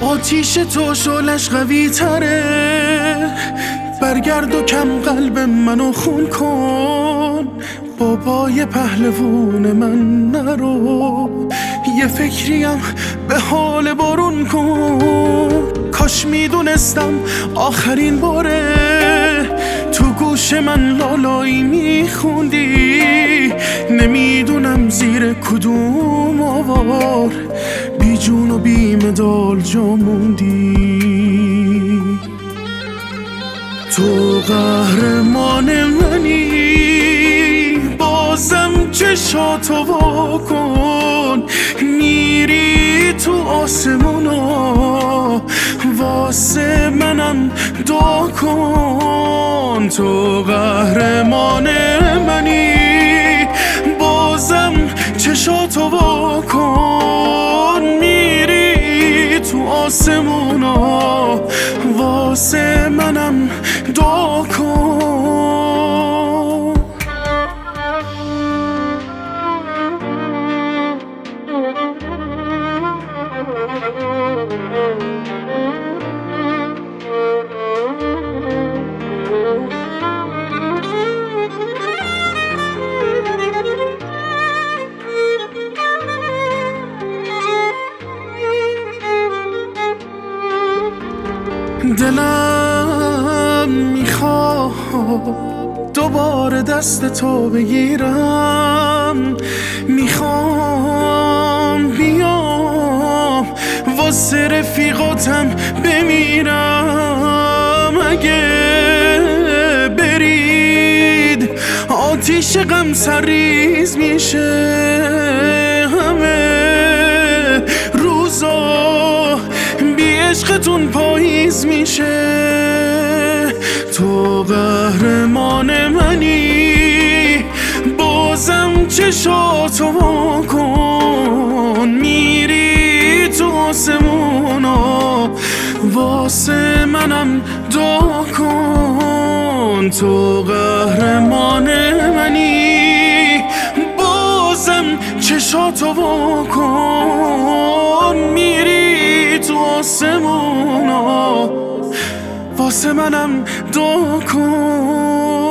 آتیش تو شعلش قوی تره، برگرد و کم قلب منو خون کن. بابای پهلوون من نرو، یه فکریم به حال بارون کن. کاش میدونستم آخرین باره تو گوش من لالایی میخوندی. نمیدونم زیر کدوم آوار بی جون و بی مدال جا موندی. تو قهرمان منی، بازم چشاتو وا کن. میری تو آسمونا، واسه منم دعا کن. تو قهرمان منی، بازم چشاتو وا کن. میری تو آسمونا، واسه منم دعا کن. دلم میخواد دوباره دست تو بگیرم، میخوام بیام واسه رفیقاتم بمیرم. اگه برید آتیش غم سرریز میشه، همه روزا بی عشقتون پاییز میشه. تو قهرمان منی، بازم چشاتو وا کن. میری تو آسمونا، واسه منم دعا کن. تو قهرمان منی، بازم چشاتو وا کن. میری تو آسمونا، واسه منم دعا کن.